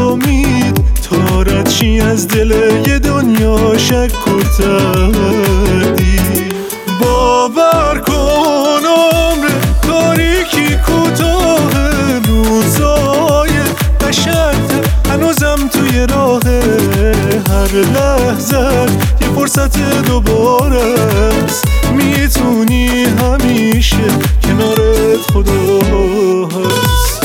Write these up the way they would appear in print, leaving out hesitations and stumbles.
امید تا رد شی از دل یه دنیا شک و تردید. باور کن عمر تاریکی کوتاه، روزای قشنگ‌تر هنوزم توی راه، هر لحظه یه فرصت دوباره است، میتونی همیشه کنارت خدا هست.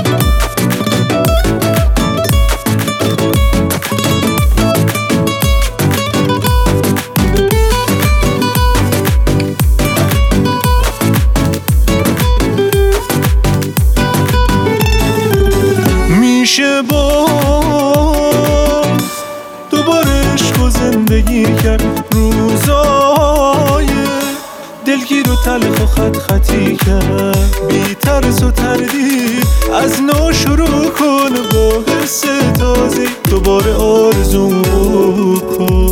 میشه با دوباره عشق و زندگی کرد، روزای دلگیر و تلخ و خط خطی کرد، بی ترس و تردید از نو شروع کن، با حس تازه دوباره آرزو کن.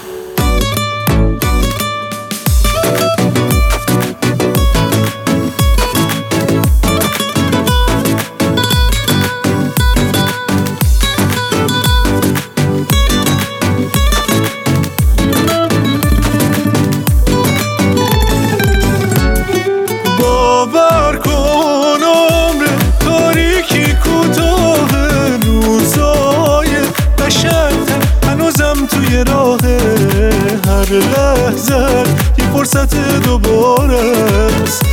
باور کن عمر تاریکی کوتاه، روزای قشنگ‌تر هنوزم توی راه، هر لحظه یه فرصت دوباره است،